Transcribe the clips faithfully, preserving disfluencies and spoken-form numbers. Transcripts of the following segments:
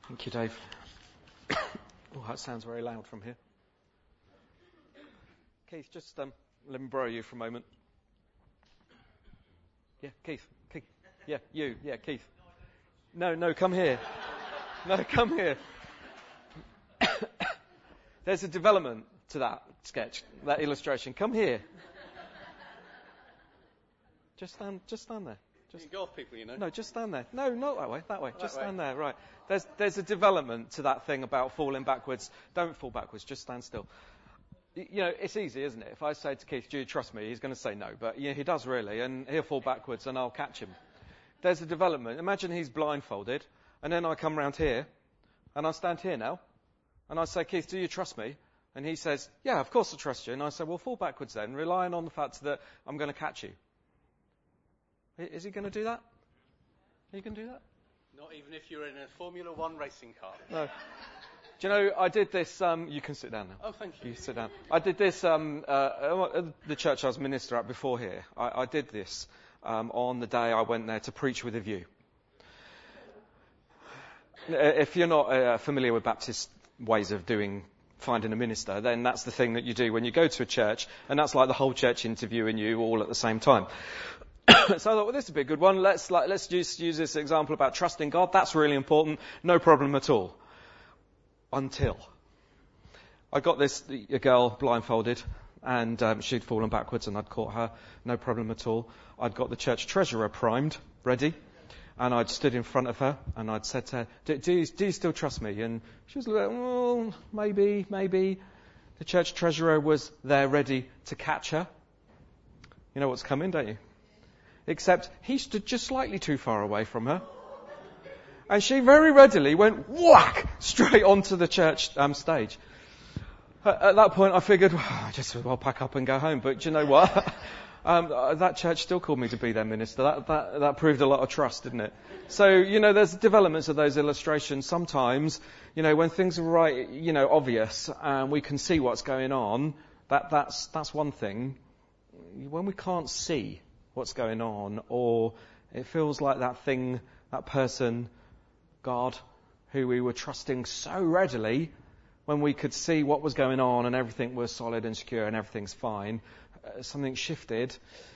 Thank you, Dave. Oh, that sounds very loud from here. Keith, just um, let me borrow you for a moment. Yeah, Keith. Keith. Yeah, you. Yeah, Keith. No, no, come here. No, come here. There's a development to that sketch, that illustration. Come here. Just stand, just stand there. Just golf people, you know. No, just stand there. No, not that way. That way. That just way. stand there. Right. There's there's a development to that thing about falling backwards. Don't fall backwards. Just stand still. Y- You know, it's easy, isn't it? If I say to Keith, "Do you trust me?" He's going to say no, but yeah, he does really, and he'll fall backwards, and I'll catch him. There's a development. Imagine he's blindfolded, and then I come round here, and I stand here now, and I say, "Keith, do you trust me?" And he says, "Yeah, of course I trust you." And I say, "Well, fall backwards then, relying on the fact that I'm going to catch you." Is he going to do that? Are you going to do that? Not even if you're in a Formula One racing car. No. Do you know, I did this, um, you can sit down now. Oh, thank you. You sit down. I did this, um, uh, at the church I was minister at before here. I, I did this um, on the day I went there to preach with a view. If you're not uh, familiar with Baptist ways of doing finding a minister, then that's the thing that you do when you go to a church, and that's like the whole church interviewing you all at the same time. So I thought, well, this would be a good one. Let's like, let's just use this example about trusting God. That's really important. No problem at all. Until I got this a girl blindfolded, and um, she'd fallen backwards, and I'd caught her. No problem at all. I'd got the church treasurer primed, ready, and I'd stood in front of her, and I'd said to her, do, do, you, do you still trust me? And she was like, well, maybe, maybe. The church treasurer was there ready to catch her. You know what's coming, don't you? Except he stood just slightly too far away from her. And she very readily went whack straight onto the church um, stage. At, at that point I figured, well, I just as well pack up and go home. But do you know what? um, that church still called me to be their minister. That, that, that proved a lot of trust, didn't it? So, you know, there's developments of those illustrations. Sometimes, you know, when things are right, you know, obvious and we can see what's going on, that, that's, that's one thing. When we can't see what's going on, or it feels like that thing, that person, God, who we were trusting so readily, when we could see what was going on and everything was solid and secure and everything's fine, uh, something shifted.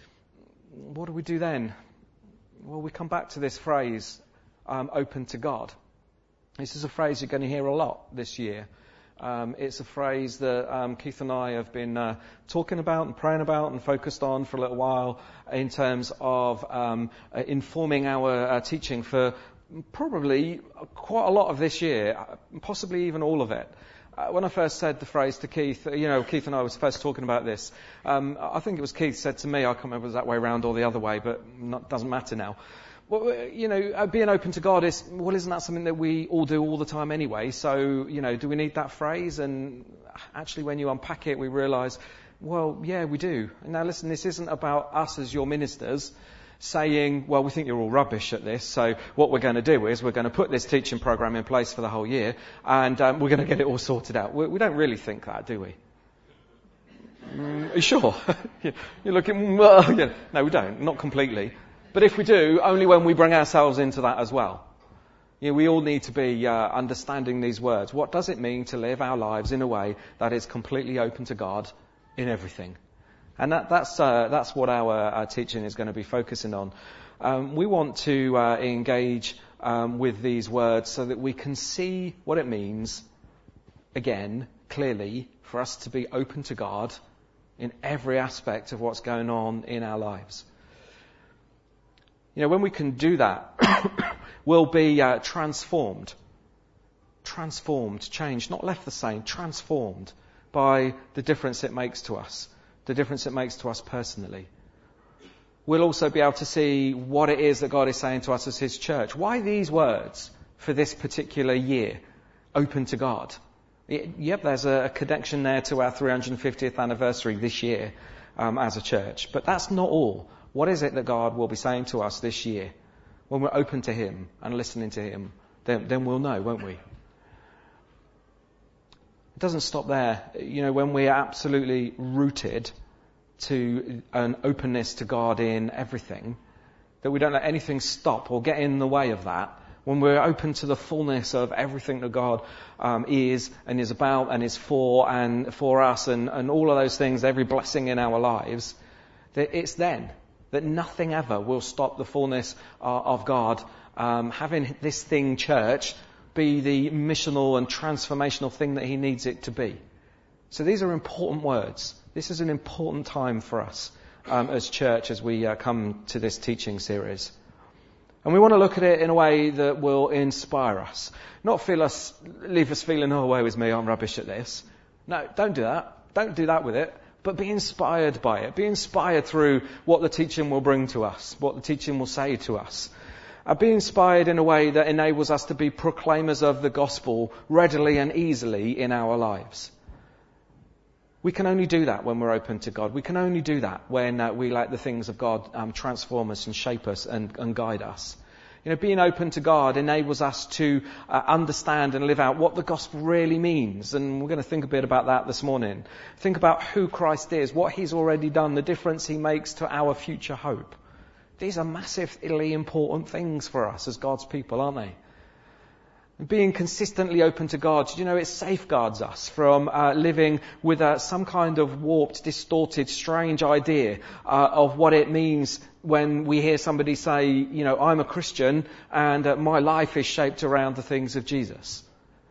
What do we do then? Well, we come back to this phrase, um, open to God. This is a phrase you're going to hear a lot this year. Um, it's a phrase that um, Keith and I have been uh, talking about and praying about and focused on for a little while in terms of um, uh, informing our uh, teaching for probably quite a lot of this year, possibly even all of it. Uh, when I first said the phrase to Keith, you know, Keith and I was first talking about this, um, I think it was Keith said to me, I can't remember if it was that way around or the other way, but it doesn't matter now. Well, you know, being open to God is, well, isn't that something that we all do all the time anyway? So, you know, do we need that phrase? And actually, when you unpack it, we realise, well, yeah, we do. Now, listen, this isn't about us as your ministers saying, well, we think you're all rubbish at this, so what we're going to do is we're going to put this teaching programme in place for the whole year, and um, we're going to get it all sorted out. We, we don't really think that, do we? Mm, are you sure? You're looking, well, yeah. No, we don't, not completely. But if we do, only when we bring ourselves into that as well. You know, we all need to be uh, understanding these words. What does it mean to live our lives in a way that is completely open to God in everything? And that, that's uh, that's what our, our teaching is going to be focusing on. Um, we want to uh, engage um, with these words so that we can see what it means, again, clearly, for us to be open to God in every aspect of what's going on in our lives. You know, when we can do that, we'll be uh, transformed. Transformed, changed, not left the same, transformed by the difference it makes to us, the difference it makes to us personally. We'll also be able to see what it is that God is saying to us as His church. Why these words for this particular year? Open to God. It, yep, there's a, a connection there to our three hundred fiftieth anniversary this year um, as a church. But that's not all. What is it that God will be saying to us this year? When we're open to Him and listening to Him, then, then we'll know, won't we? It doesn't stop there. You know, when we are absolutely rooted to an openness to God in everything, that we don't let anything stop or get in the way of that, when we're open to the fullness of everything that God um, is and is about and is for and for us and, and all of those things, every blessing in our lives, that it's then that nothing ever will stop the fullness uh, of God um, having this thing, church, be the missional and transformational thing that he needs it to be. So these are important words. This is an important time for us um, as church as we uh, come to this teaching series. And we want to look at it in a way that will inspire us. Not feel us, leave us feeling, oh, woe is me, I'm rubbish at this. No, don't do that. Don't do that with it. But be inspired by it. Be inspired through what the teaching will bring to us, what the teaching will say to us. Uh, be inspired in a way that enables us to be proclaimers of the gospel readily and easily in our lives. We can only do that when we're open to God. We can only do that when uh, we let the things of God um, transform us and shape us and, and guide us. You know, being open to God enables us to uh, understand and live out what the gospel really means. And we're going to think a bit about that this morning. Think about who Christ is, what he's already done, the difference he makes to our future hope. These are massively important things for us as God's people, aren't they? Being consistently open to God, you know, it safeguards us from uh, living with uh, some kind of warped, distorted, strange idea uh, of what it means when we hear somebody say, you know, I'm a Christian and uh, my life is shaped around the things of Jesus.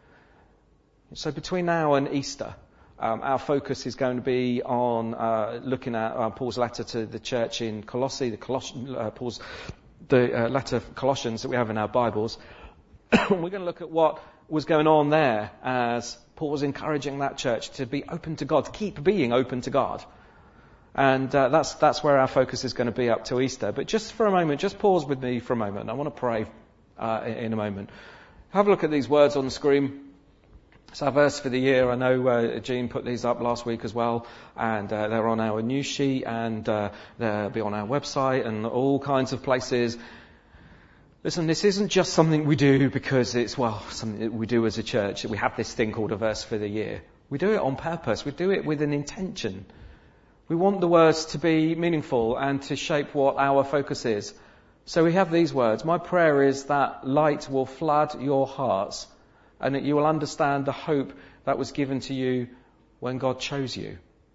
So between now and Easter, um, our focus is going to be on uh, looking at uh, Paul's letter to the church in Colossae, the Colossians, uh, Paul's the uh, letter of Colossians that we have in our Bibles. We're going to look at what was going on there as Paul was encouraging that church to be open to God, to keep being open to God. And uh, that's that's where our focus is going to be up to Easter. But just for a moment, just pause with me for a moment. I want to pray uh, in a moment. Have a look at these words on the screen. It's our verse for the year. I know uh, Jean put these up last week as well, and uh, they're on our news sheet, and uh, they'll be on our website and all kinds of places. Listen, this isn't just something we do because it's, well, something that we do as a church. We have this thing called a verse for the year. We do it on purpose. We do it with an intention. We want the words to be meaningful and to shape what our focus is. So we have these words. My prayer is that light will flood your hearts and that you will understand the hope that was given to you when God chose you.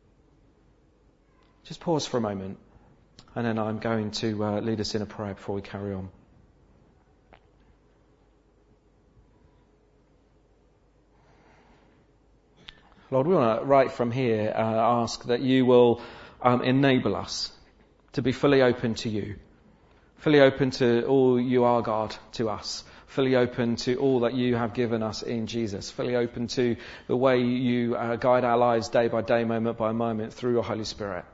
Just pause for a moment, and then I'm going to uh, lead us in a prayer before we carry on. Lord, we want to, right from here, uh, ask that you will um, enable us to be fully open to you, fully open to all you are, God, to us, fully open to all that you have given us in Jesus, fully open to the way you uh, guide our lives day by day, moment by moment, through your Holy Spirit.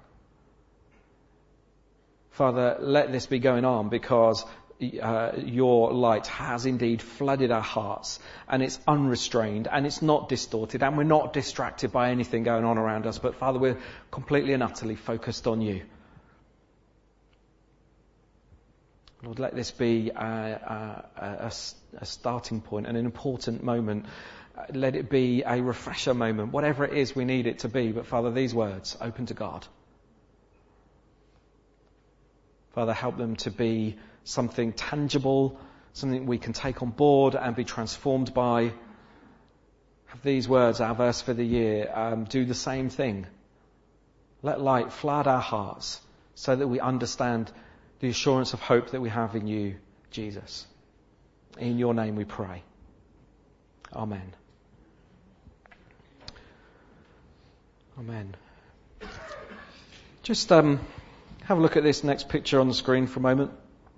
Father, let this be going on because Uh, your light has indeed flooded our hearts, and it's unrestrained and it's not distorted, and we're not distracted by anything going on around us, but Father, we're completely and utterly focused on you. Lord, let this be a, a, a, a starting point and an important moment. Let it be a refresher moment, whatever it is we need it to be. But Father, these words, open to God. Father, help them to be something tangible, something we can take on board and be transformed by. Have these words, our verse for the year, um, do the same thing. Let light flood our hearts so that we understand the assurance of hope that we have in you, Jesus. In your name we pray. Amen. Amen. Just um, have a look at this next picture on the screen for a moment.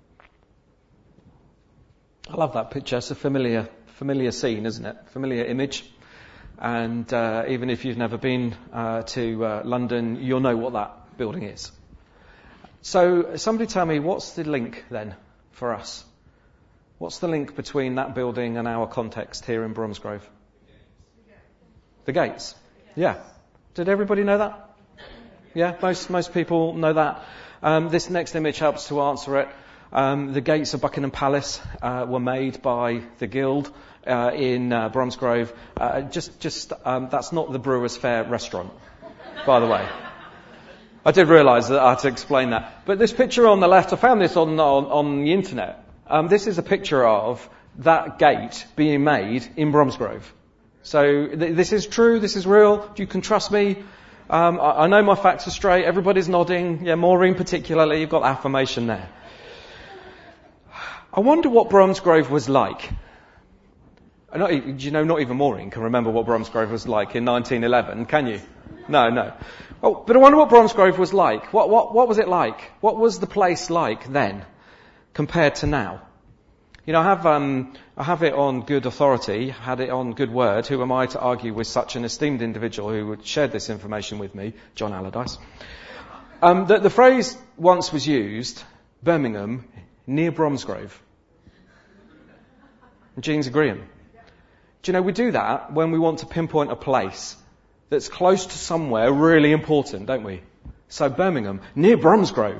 I love that picture. It's a familiar, familiar scene, isn't it? Familiar image. And uh, even if you've never been uh, to uh, London, you'll know what that building is. So somebody tell me, what's the link then for us? What's the link between that building and our context here in Bromsgrove? The gates. Yeah. Did everybody know that? Yeah, most most people know that. Um, this next image helps to answer it. Um, the gates of Buckingham Palace uh, were made by the Guild uh, in uh, Bromsgrove. Uh, just, just um, that's not the Brewers Fayre restaurant, by the way. I did realise that I had to explain that. But this picture on the left, I found this on on, on the internet. Um, this is a picture of that gate being made in Bromsgrove. So th- this is true, this is real, you can trust me. Um, I, I know my facts are straight, everybody's nodding. Yeah, Maureen particularly, you've got affirmation there. I wonder what Bromsgrove was like. Not, do you know, not even Maureen can remember what Bromsgrove was like in nineteen eleven, can you? No, no. Oh, but I wonder what Bromsgrove was like. What, what, what was it like? What was the place like then compared to now? You know, I have, um, I have it on good authority, had it on good word. Who am I to argue with such an esteemed individual who would share this information with me, John Allardyce? Um, the, the phrase once was used, Birmingham, near Bromsgrove. Gene's agreeing. Do you know, we do that when we want to pinpoint a place that's close to somewhere really important, don't we? So Birmingham, near Bromsgrove.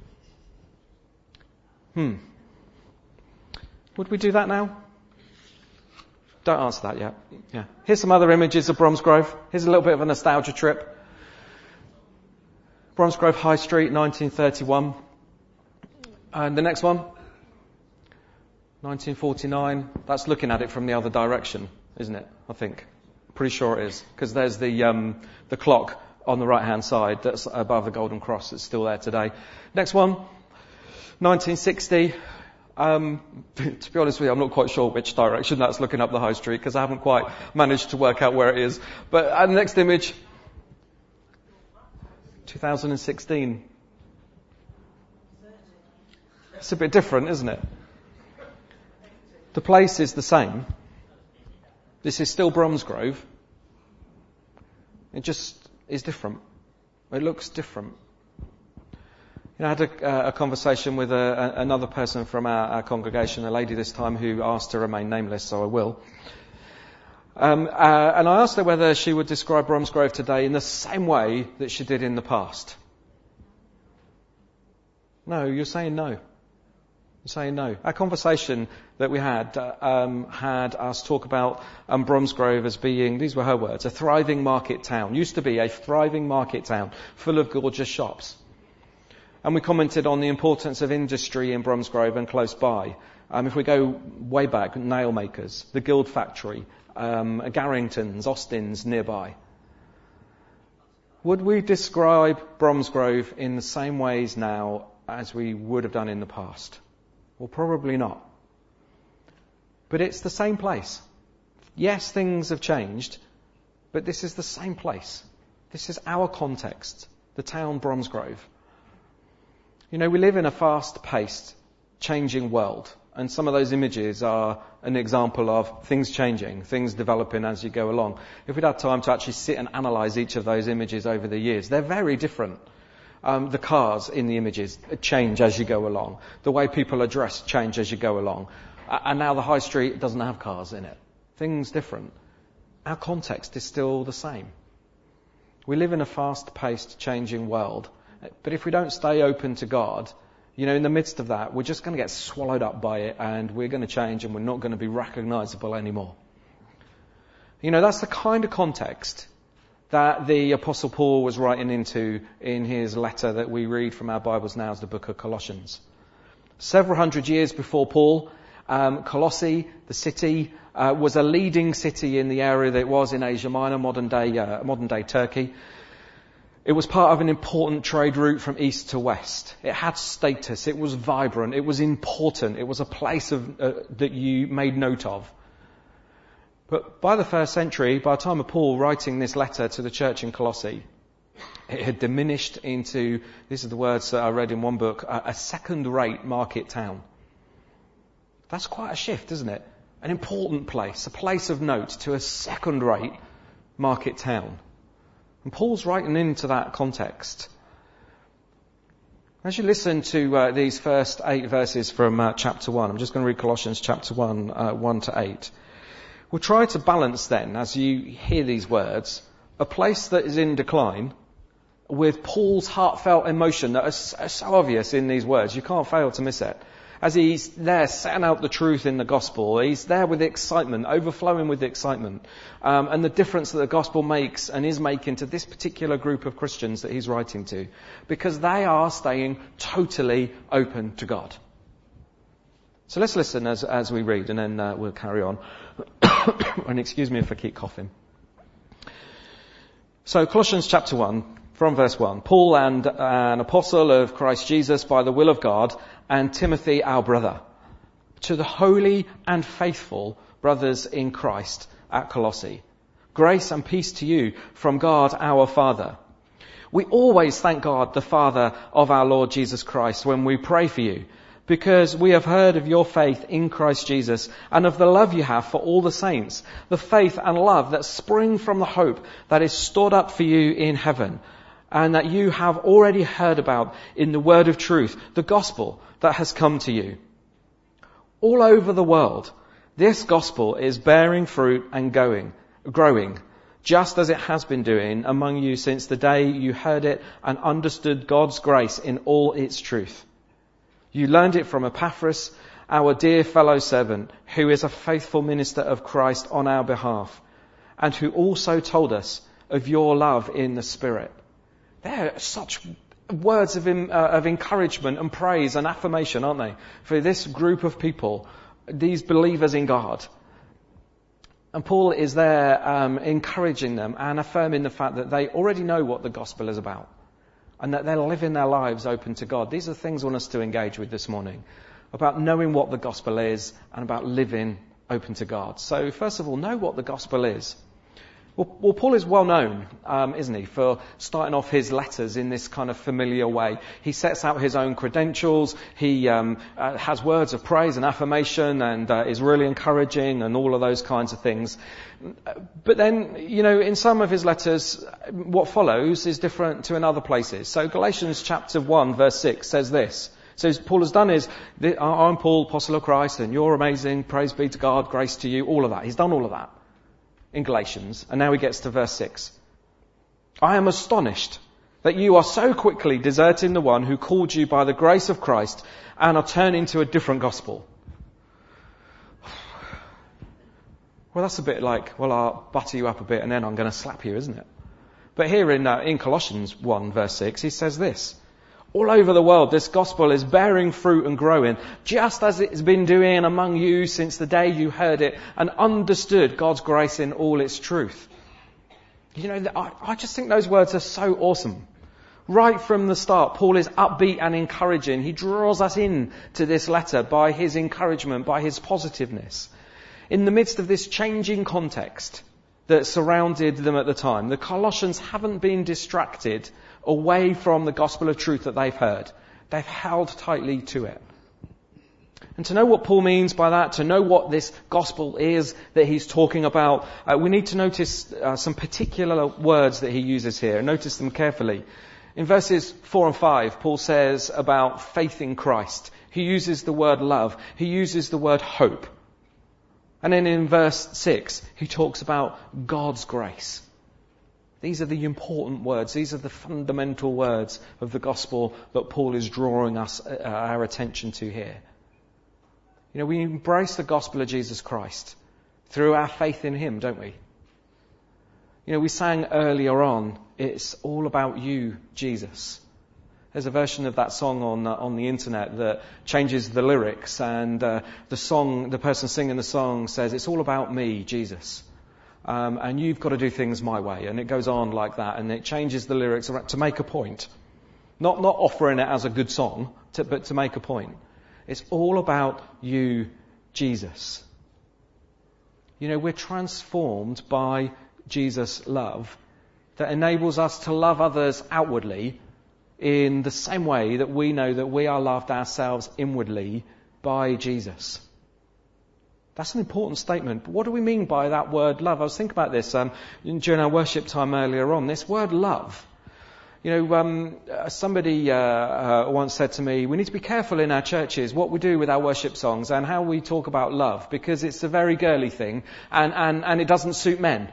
Hmm. Would we do that now? Don't answer that yet. Yeah. Here's some other images of Bromsgrove. Here's a little bit of a nostalgia trip. Bromsgrove High Street, nineteen thirty-one. And the next one, nineteen forty-nine. That's looking at it from the other direction, isn't it? I think. Pretty sure it is. Because there's the um, the clock on the right-hand side that's above the Golden Cross that's still there today. Next one, nineteen sixty. Um, to be honest with you, I'm not quite sure which direction that's looking up the high street because I haven't quite managed to work out where it is. But uh, the next image, two thousand sixteen. It's a bit different, isn't it? The place is the same. This is still Bromsgrove. It just is different. It looks different. You know, I had a, uh, a conversation with a, a, another person from our, our congregation, a lady this time who asked to remain nameless, so I will. Um, uh, and I asked her whether she would describe Bromsgrove today in the same way that she did in the past. No, you're saying no. You're saying no. Our conversation that we had uh, um, had us talk about um, Bromsgrove as being, these were her words, a thriving market town. Used to be a thriving market town full of gorgeous shops. And we commented on the importance of industry in Bromsgrove and close by. Um, if we go way back, nail makers, the Guild Factory, um, Garrington's, Austin's nearby. Would we describe Bromsgrove in the same ways now as we would have done in the past? Well, probably not. But it's the same place. Yes, things have changed, but this is the same place. This is our context, the town Bromsgrove. You know, we live in a fast-paced, changing world, and some of those images are an example of things changing, things developing as you go along. If we'd had time to actually sit and analyse each of those images over the years, they're very different. Um, the cars in the images change as you go along. The way people are dressed change as you go along. Uh, and now the high street doesn't have cars in it. Things different. Our context is still the same. We live in a fast-paced, changing world. But if we don't stay open to God, you know, in the midst of that, we're just going to get swallowed up by it and we're going to change and we're not going to be recognisable anymore. You know, that's the kind of context that the Apostle Paul was writing into in his letter that we read from our Bibles now as the book of Colossians. Several hundred years before Paul, um, Colossae, the city, uh, was a leading city in the area that it was in Asia Minor, modern day, uh, modern day Turkey. It was part of an important trade route from east to west. It had status. It was vibrant. It was important. It was a place of, uh, that you made note of. But by the first century, by the time of Paul writing this letter to the church in Colossae, it had diminished into, these are the words that I read in one book, a, a second-rate market town. That's quite a shift, isn't it? An important place, a place of note, to a second-rate market town. And Paul's writing into that context. As you listen to uh, these first eight verses from uh, chapter one, I'm just going to read Colossians chapter one, uh, one to eight. We'll try to balance then, as you hear these words, a place that is in decline with Paul's heartfelt emotion that is so obvious in these words. You can't fail to miss it. As he's there setting out the truth in the gospel, he's there with excitement, overflowing with excitement, um, and the difference that the gospel makes and is making to this particular group of Christians that he's writing to, because they are staying totally open to God. So let's listen as, as we read, and then uh, we'll carry on. And excuse me if I keep coughing. So Colossians chapter one, from verse one. Paul, and an apostle of Christ Jesus by the will of God, and Timothy, our brother, to the holy and faithful brothers in Christ at Colossae. Grace and peace to you from God our Father. We always thank God, the Father of our Lord Jesus Christ, when we pray for you, because we have heard of your faith in Christ Jesus and of the love you have for all the saints, the faith and love that spring from the hope that is stored up for you in heaven, and that you have already heard about in the word of truth, the gospel that has come to you. All over the world, this gospel is bearing fruit and going, growing, just as it has been doing among you since the day you heard it and understood God's grace in all its truth. You learned it from Epaphras, our dear fellow servant, who is a faithful minister of Christ on our behalf, and who also told us of your love in the Spirit. There are such words of, uh, of encouragement and praise and affirmation, aren't they, for this group of people, these believers in God. And Paul is there um, encouraging them and affirming the fact that they already know what the gospel is about, and that they're living their lives open to God. These are things I want us to engage with this morning, about knowing what the gospel is and about living open to God. So first of all, know what the gospel is. Well, well Paul is well known, um, isn't he, for starting off his letters in this kind of familiar way. He sets out his own credentials. He um, uh, has words of praise and affirmation, and uh, is really encouraging and all of those kinds of things. But then, you know, in some of his letters, what follows is different to in other places. So Galatians chapter one, verse six says this. So Paul has done is, I'm Paul, apostle of Christ, and you're amazing, praise be to God, grace to you, all of that. He's done all of that in Galatians. And now he gets to verse six. I am astonished that you are so quickly deserting the one who called you by the grace of Christ and are turning to a different gospel. Well, that's a bit like, well, I'll butter you up a bit and then I'm going to slap you, isn't it? But here in, uh, in Colossians one, verse six, he says this. All over the world, this gospel is bearing fruit and growing, just as it's been doing among you since the day you heard it and understood God's grace in all its truth. You know, I, I just think those words are so awesome. Right from the start, Paul is upbeat and encouraging. He draws us in to this letter by his encouragement, by his positiveness. In the midst of this changing context that surrounded them at the time, the Colossians haven't been distracted away from the gospel of truth that they've heard. They've held tightly to it. And to know what Paul means by that, to know what this gospel is that he's talking about, uh, we need to notice uh, some particular words that he uses here. Notice them carefully. In verses four and five, Paul says about faith in Christ. He uses the word love. He uses the word hope. And then in verse six, he talks about God's grace. These are the important words. These are the fundamental words of the gospel that Paul is drawing us uh, our attention to here. You know, we embrace the gospel of Jesus Christ through our faith in him, don't we? You know, we sang earlier on, it's all about you, Jesus. There's a version of that song on uh, on the internet that changes the lyrics, and uh, the song, the person singing the song says, it's all about me, Jesus. Um, and you've got to do things my way. And it goes on like that, and it changes the lyrics to make a point. Not not offering it as a good song, to, but to make a point. It's all about you, Jesus. You know, we're transformed by Jesus' love that enables us to love others outwardly in the same way that we know that we are loved ourselves inwardly by Jesus. That's an important statement. But what do we mean by that word love? I was thinking about this um, during our worship time earlier on. This word love. You know, um, somebody uh, uh, once said to me, we need to be careful in our churches what we do with our worship songs and how we talk about love, because it's a very girly thing and, and, and it doesn't suit men.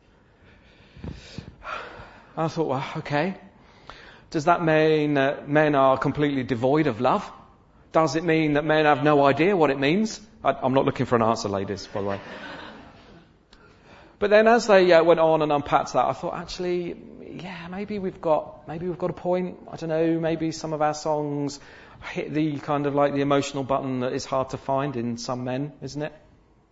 I thought, well, okay. Does that mean that men are completely devoid of love? Does it mean that men have no idea what it means? I, I'm not looking for an answer, ladies, by the way. But then as they uh, went on and unpacked that, I thought, actually, yeah, maybe we've got, maybe we've got a point. I don't know, maybe some of our songs hit the kind of like the emotional button that is hard to find in some men, isn't it?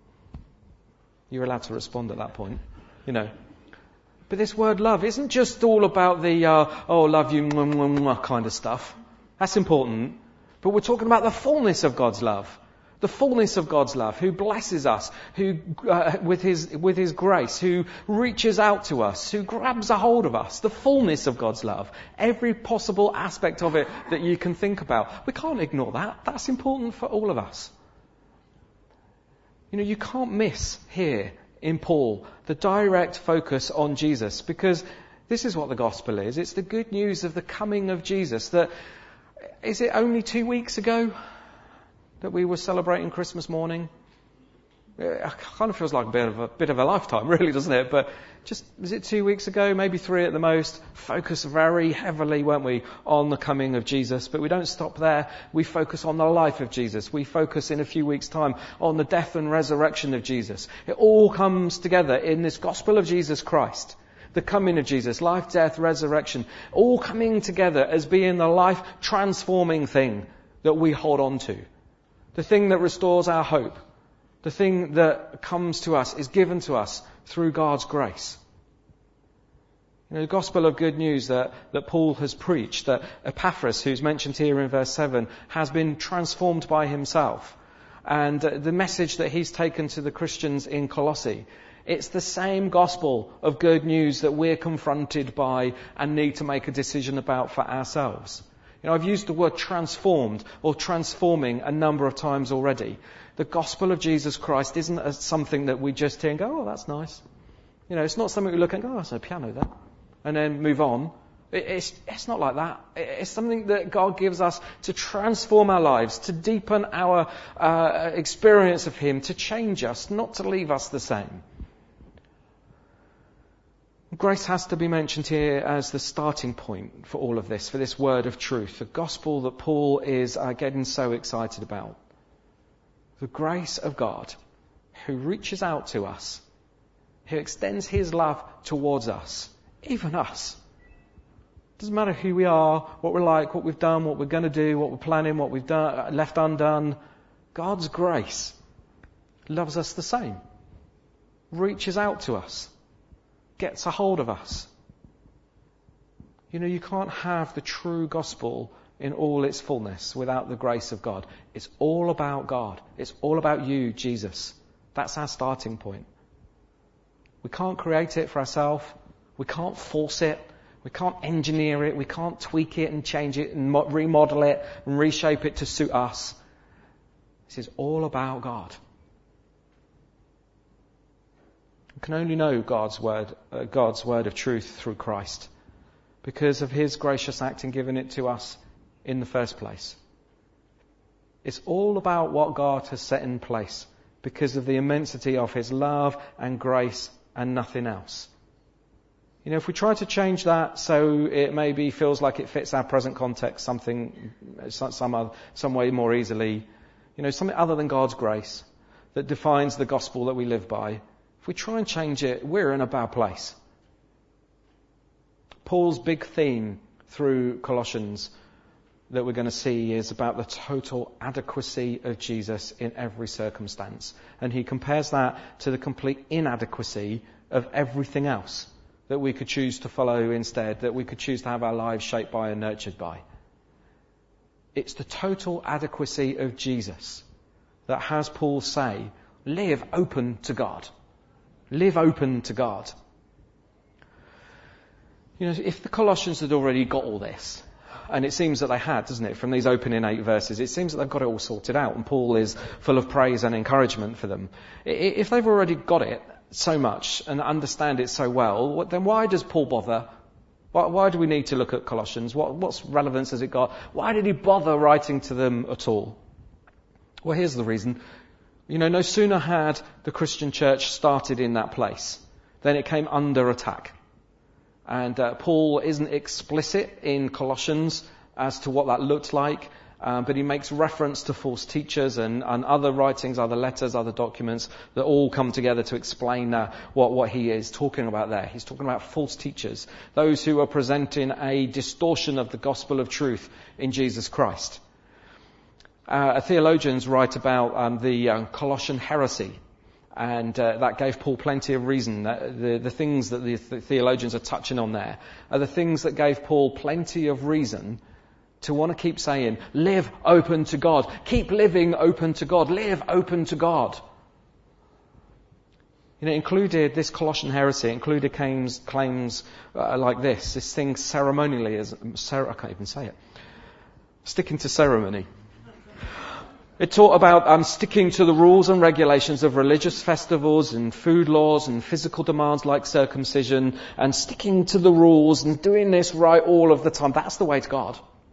You're allowed to respond at that point, you know. But this word love isn't just all about the, uh, oh, love you, mwah, mwah, mwah, kind of stuff. That's important. But we're talking about the fullness of God's love. The fullness of God's love, who blesses us, who, uh, with his, with his grace, who reaches out to us, who grabs a hold of us. The fullness of God's love. Every possible aspect of it that you can think about. We can't ignore that. That's important for all of us. You know, you can't miss here in Paul the direct focus on Jesus, because this is what the gospel is. It's the good news of the coming of Jesus. That, is it only two weeks ago that we were celebrating Christmas morning? It kind of feels like a bit of a bit of a lifetime, really, doesn't it? But just, was it two weeks ago? Maybe three at the most. Focus very heavily, weren't we, on the coming of Jesus. But we don't stop there. We focus on the life of Jesus. We focus in a few weeks' time on the death and resurrection of Jesus. It all comes together in this gospel of Jesus Christ. The coming of Jesus, life, death, resurrection, all coming together as being the life-transforming thing that we hold on to. The thing that restores our hope. The thing that comes to us is given to us through God's grace. You know, the gospel of good news that, that Paul has preached, that Epaphras, who's mentioned here in verse seven, has been transformed by himself. And uh, the message that he's taken to the Christians in Colossae, it's the same gospel of good news that we're confronted by and need to make a decision about for ourselves. You know, I've used the word transformed or transforming a number of times already. The gospel of Jesus Christ isn't a, something that we just hear and go, oh, that's nice. You know, it's not something we look at and go, oh, there's a piano there, and then move on. It, it's, it's not like that. It, it's something that God gives us to transform our lives, to deepen our uh, experience of Him, to change us, not to leave us the same. Grace has to be mentioned here as the starting point for all of this, for this word of truth, the gospel that Paul is uh, getting so excited about. The grace of God, who reaches out to us, who extends his love towards us, even us. Doesn't matter who we are, what we're like, what we've done, what we're going to do, what we're planning, what we've done, left undone. God's grace loves us the same, reaches out to us, gets a hold of us. You know, you can't have the true gospel in all its fullness without the grace of God. It's all about God. It's all about you, Jesus. That's our starting point. We can't create it for ourselves. We can't force it. We can't engineer it. We can't tweak it and change it and remodel it and reshape it to suit us. This is all about God. We can only know God's word, uh, God's word of truth through Christ, because of his gracious act in giving it to us in the first place. It's all about what God has set in place because of the immensity of his love and grace and nothing else. You know, if we try to change that so it maybe feels like it fits our present context, something, some, other, some way more easily, you know, something other than God's grace that defines the gospel that we live by, if we try and change it, we're in a bad place. Paul's big theme through Colossians that we're going to see is about the total adequacy of Jesus in every circumstance. And he compares that to the complete inadequacy of everything else that we could choose to follow instead, that we could choose to have our lives shaped by and nurtured by. It's the total adequacy of Jesus that has Paul say, live open to God. Live open to God. You know, if the Colossians had already got all this, and it seems that they had, doesn't it, from these opening eight verses, it seems that they've got it all sorted out, and Paul is full of praise and encouragement for them. If they've already got it so much and understand it so well, then why does Paul bother? Why, why do we need to look at Colossians? What what's relevance has it got? Why did he bother writing to them at all? Well, here's the reason. You know, no sooner had the Christian church started in that place than it came under attack. And uh, Paul isn't explicit in Colossians as to what that looked like. Um, but he makes reference to false teachers and, and other writings, other letters, other documents that all come together to explain uh, what, what he is talking about there. He's talking about false teachers, those who are presenting a distortion of the gospel of truth in Jesus Christ. Uh, theologians write about um, the uh, Colossian heresy, and uh, that gave Paul plenty of reason. Uh, the, the things that the, the theologians are touching on there are the things that gave Paul plenty of reason to want to keep saying, live open to God. Keep living open to God. Live open to God. You know, included this Colossian heresy, included claims, claims uh, like this. This thing ceremonially is, cer- I can't even say it. Sticking to ceremony. It taught about um, sticking to the rules and regulations of religious festivals and food laws and physical demands like circumcision, and sticking to the rules and doing this right all of the time. That's the way to God.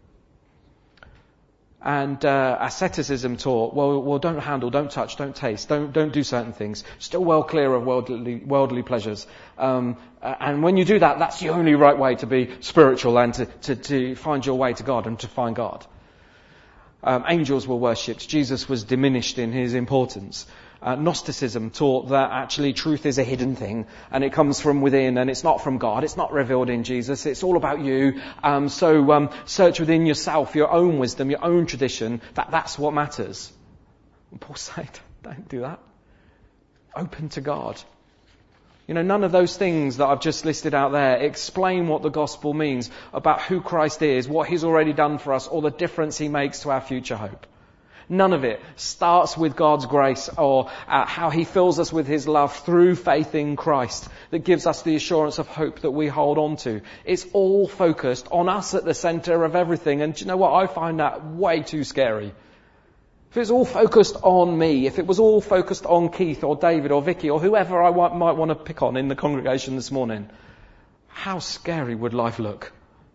And uh, asceticism taught, well, well, don't handle, don't touch, don't taste, don't don't do certain things. Still well clear of worldly, worldly pleasures. Um, and when you do that, that's the only right way to be spiritual and to, to, to find your way to God and to find God. Um, angels were worshipped. Jesus was diminished in his importance. Uh, Gnosticism taught that actually truth is a hidden thing and it comes from within and it's not from God. It's not revealed in Jesus. It's all about you. Um, so um, search within yourself, your own wisdom, your own tradition. That that's what matters. And Paul said, don't do that. Open to God. You know, none of those things that I've just listed out there explain what the gospel means about who Christ is, what he's already done for us, or the difference he makes to our future hope. None of it starts with God's grace or uh, how he fills us with his love through faith in Christ that gives us the assurance of hope that we hold on to. It's all focused on us at the centre of everything. And do you know what? I find that way too scary. If it's all focused on me, if it was all focused on Keith or David or Vicky or whoever I want, might want to pick on in the congregation this morning, how scary would life look?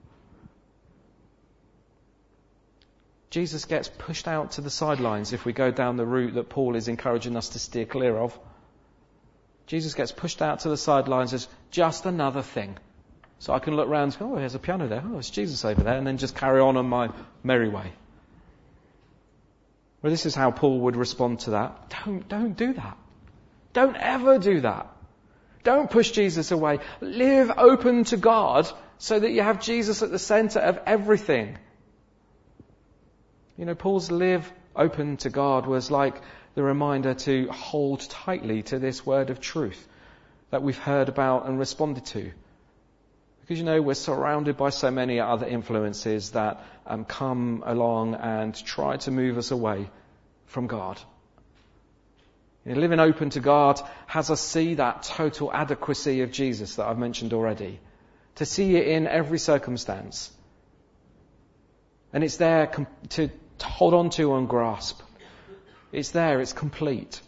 Jesus gets pushed out to the sidelines if we go down the route that Paul is encouraging us to steer clear of. Jesus gets pushed out to the sidelines as just another thing. So I can look around and go, oh, there's a piano there. Oh, it's Jesus over there. And then just carry on on my merry way. Well, this is how Paul would respond to that. Don't, don't do that. Don't ever do that. Don't push Jesus away. Live open to God so that you have Jesus at the centre of everything. You know, Paul's live open to God was like the reminder to hold tightly to this word of truth that we've heard about and responded to. Because, you know, we're surrounded by so many other influences that um, come along and try to move us away from God. You know, living open to God has us see that total adequacy of Jesus that I've mentioned already. To see it in every circumstance. And it's there com- to to hold on to and grasp. It's there, it's complete.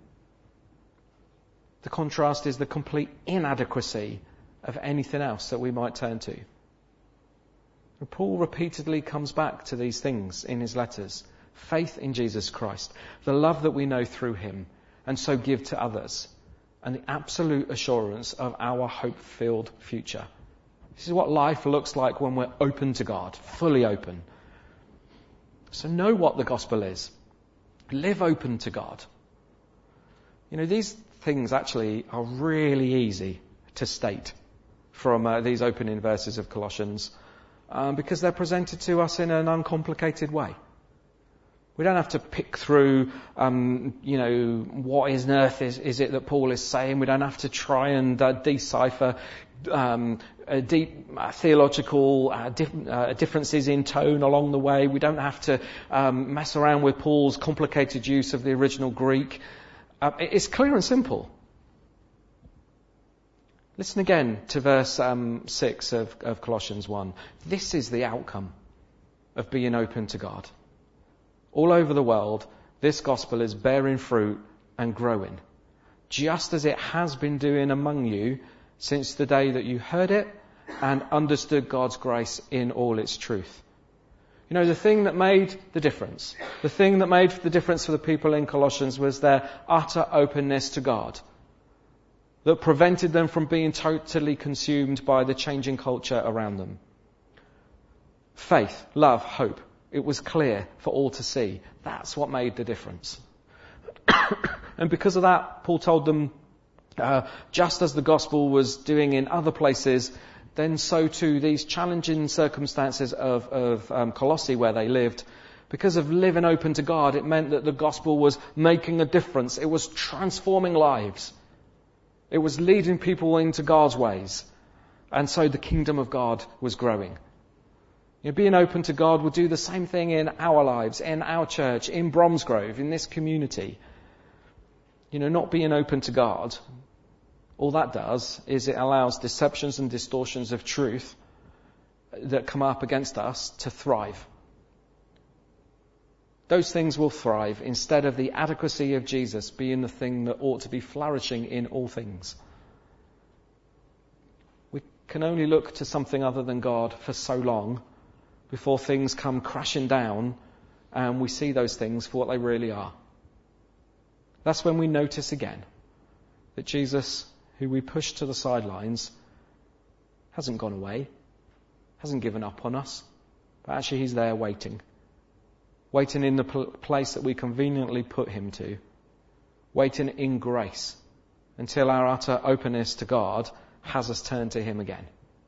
The contrast is the complete inadequacy of anything else that we might turn to. And Paul repeatedly comes back to these things in his letters. Faith in Jesus Christ, the love that we know through him, and so give to others, and the absolute assurance of our hope-filled future. This is what life looks like when we're open to God, fully open. So know what the gospel is. Live open to God. You know, these things actually are really easy to state from uh, these opening verses of Colossians um, because they're presented to us in an uncomplicated way. We don't have to pick through, um, you know, what on earth is, is it that Paul is saying. We don't have to try and uh, decipher um, uh, deep uh, theological uh, dif- uh, differences in tone along the way. We don't have to um, mess around with Paul's complicated use of the original Greek. Uh, it's clear and simple. Listen again to verse um, six of, of Colossians one. This is the outcome of being open to God. All over the world, this gospel is bearing fruit and growing, just as it has been doing among you since the day that you heard it and understood God's grace in all its truth. You know, the thing that made the difference, the thing that made the difference for the people in Colossians was their utter openness to God, that prevented them from being totally consumed by the changing culture around them. Faith, love, hope. It was clear for all to see. That's what made the difference. And because of that, Paul told them, uh, just as the gospel was doing in other places, then so too these challenging circumstances of, of um, Colossae where they lived, because of living open to God, it meant that the gospel was making a difference. It was transforming lives. It was leading people into God's ways. And so the kingdom of God was growing. You know, being open to God will do the same thing in our lives, in our church, in Bromsgrove, in this community. You know, not being open to God, all that does is it allows deceptions and distortions of truth that come up against us to thrive. Those things will thrive instead of the adequacy of Jesus being the thing that ought to be flourishing in all things. We can only look to something other than God for so long before things come crashing down and we see those things for what they really are. That's when we notice again that Jesus, who we push to the sidelines, hasn't gone away, hasn't given up on us, but actually he's there waiting. Waiting in the pl- place that we conveniently put him to. Waiting in grace until our utter openness to God has us turn to him again.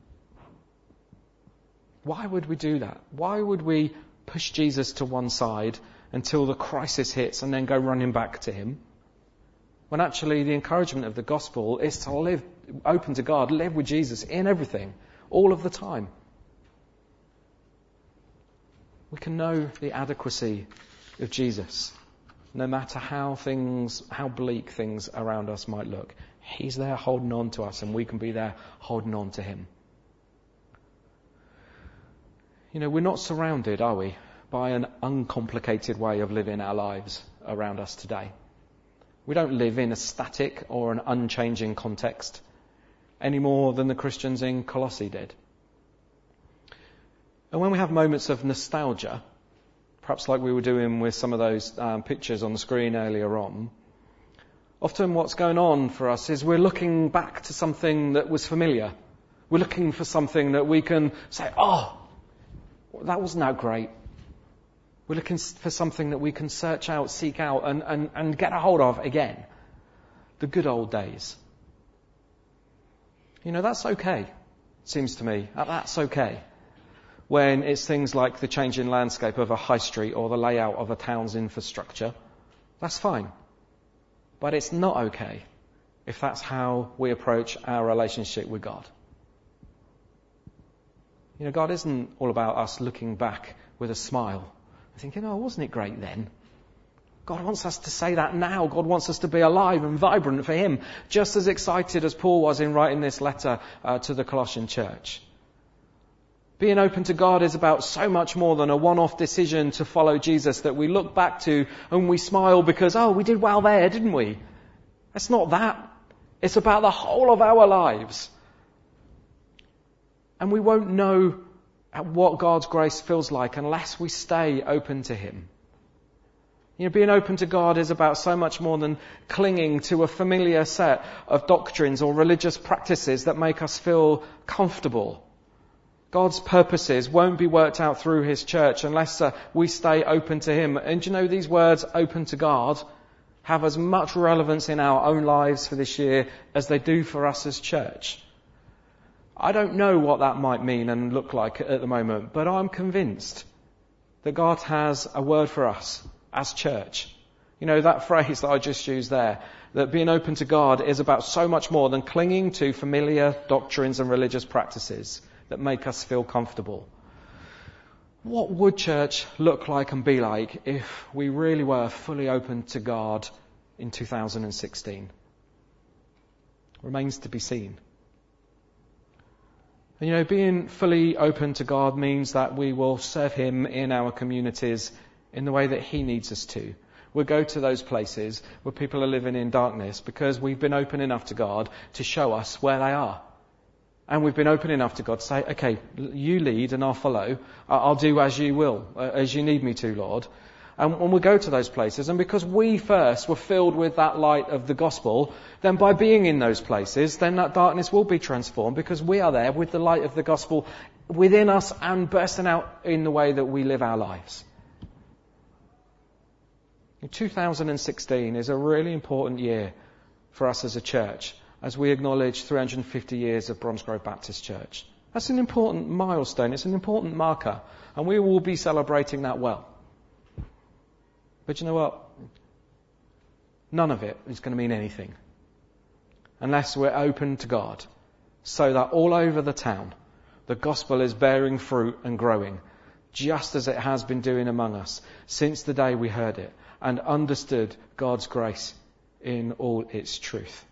Why would we do that? Why would we push Jesus to one side until the crisis hits and then go running back to him? When actually the encouragement of the gospel is to live open to God, live with Jesus in everything, all of the time. We can know the adequacy of Jesus, no matter how things, how bleak things around us might look. He's there holding on to us and we can be there holding on to him. You know, we're not surrounded, are we, by an uncomplicated way of living our lives around us today. We don't live in a static or an unchanging context any more than the Christians in Colossae did. And when we have moments of nostalgia, perhaps like we were doing with some of those um, pictures on the screen earlier on, often what's going on for us is we're looking back to something that was familiar. We're looking for something that we can say, oh, that wasn't that great. We're looking for something that we can search out, seek out, and, and, and get a hold of again. The good old days. You know, that's okay, it seems to me. That's okay. When it's things like the changing landscape of a high street or the layout of a town's infrastructure, that's fine. But it's not okay if that's how we approach our relationship with God. You know, God isn't all about us looking back with a smile and thinking, oh, wasn't it great then? God wants us to say that now. God wants us to be alive and vibrant for him, just as excited as Paul was in writing this letter uh, to the Colossian church. Being open to God is about so much more than a one-off decision to follow Jesus that we look back to and we smile because, oh, we did well there, didn't we? It's not that. It's about the whole of our lives. And we won't know what God's grace feels like unless we stay open to him. You know, being open to God is about so much more than clinging to a familiar set of doctrines or religious practices that make us feel comfortable. God's purposes won't be worked out through his church unless uh, we stay open to him. And you know, these words, open to God, have as much relevance in our own lives for this year as they do for us as church. I don't know what that might mean and look like at the moment, but I'm convinced that God has a word for us as church. You know, that phrase that I just used there, that being open to God is about so much more than clinging to familiar doctrines and religious practices that make us feel comfortable. What would church look like and be like if we really were fully open to God in two thousand sixteen? Remains to be seen. And you know, being fully open to God means that we will serve him in our communities in the way that he needs us to. We'll go to those places where people are living in darkness because we've been open enough to God to show us where they are. And we've been open enough to God to say, okay, you lead and I'll follow. I'll do as you will, as you need me to, Lord. And when we go to those places, and because we first were filled with that light of the gospel, then by being in those places, then that darkness will be transformed because we are there with the light of the gospel within us and bursting out in the way that we live our lives. two thousand sixteen is a really important year for us as a church as we acknowledge three hundred fifty years of Bromsgrove Baptist Church. That's an important milestone. It's an important marker. And we will be celebrating that well. But you know what? None of it is going to mean anything unless we're open to God, so that all over the town the gospel is bearing fruit and growing, just as it has been doing among us since the day we heard it and understood God's grace in all its truth.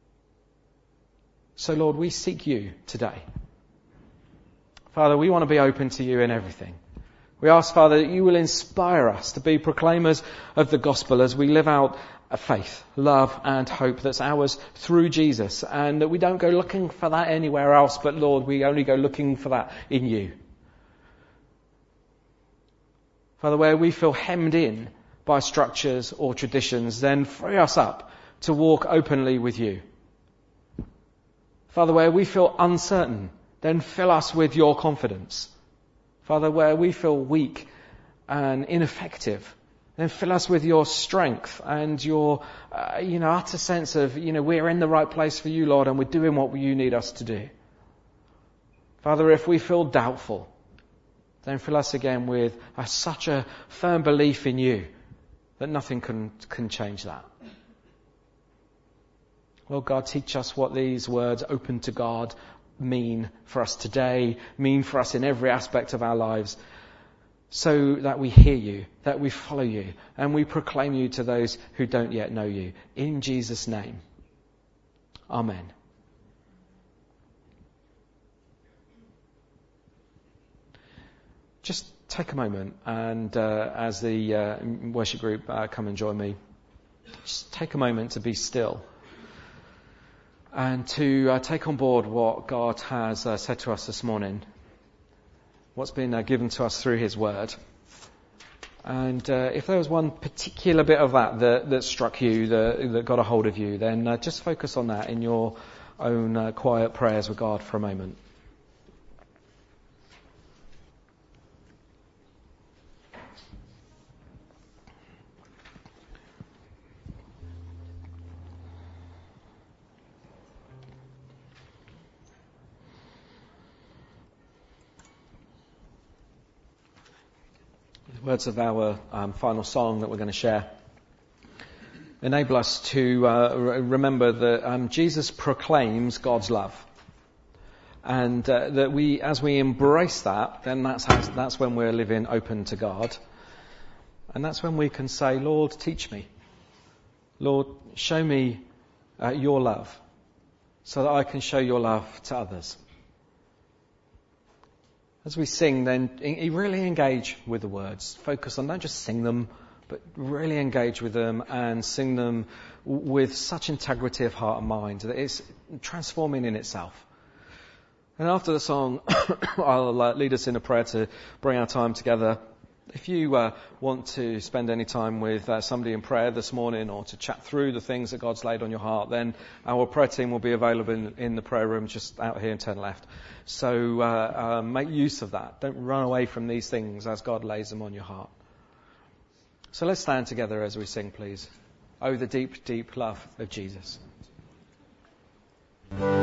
So Lord, we seek you today. Father, we want to be open to you in everything. We ask, Father, that you will inspire us to be proclaimers of the gospel as we live out a faith, love and hope that's ours through Jesus, and that we don't go looking for that anywhere else, but Lord, we only go looking for that in you. Father, where we feel hemmed in by structures or traditions, then free us up to walk openly with you. Father, where we feel uncertain, then fill us with your confidence. Father, where we feel weak and ineffective, then fill us with your strength and your, uh, you know, utter sense of, you know, we're in the right place for you, Lord, and we're doing what you need us to do. Father, if we feel doubtful, then fill us again with uh, such a firm belief in you that nothing can, can change that. Lord God, teach us what these words, open to God, mean for us today, mean for us in every aspect of our lives, so that we hear you, that we follow you, and we proclaim you to those who don't yet know you. In Jesus' name. Amen. Just take a moment, and uh, as the uh, worship group uh, come and join me, just take a moment to be still and to uh, take on board what God has uh, said to us this morning, what's been uh, given to us through his word. And uh, if there was one particular bit of that that, that struck you, that, that got a hold of you, then uh, just focus on that in your own uh, quiet prayers with God for a moment. Words of our um, final song that we're going to share enable us to uh, re- remember that um, Jesus proclaims God's love, and uh, that we, as we embrace that, then that's how, that's when we're living open to God, and that's when we can say, Lord, teach me, Lord, show me uh, your love, so that I can show your love to others. As we sing, then really engage with the words. Focus on, don't just sing them, but really engage with them and sing them with such integrity of heart and mind that it's transforming in itself. And after the song, I'll uh, lead us in a prayer to bring our time together. If you uh, want to spend any time with uh, somebody in prayer this morning, or to chat through the things that God's laid on your heart, then our prayer team will be available in, in the prayer room just out here and turn left. So uh, uh, make use of that. Don't run away from these things as God lays them on your heart. So let's stand together as we sing, please. Oh, the deep, deep love of Jesus.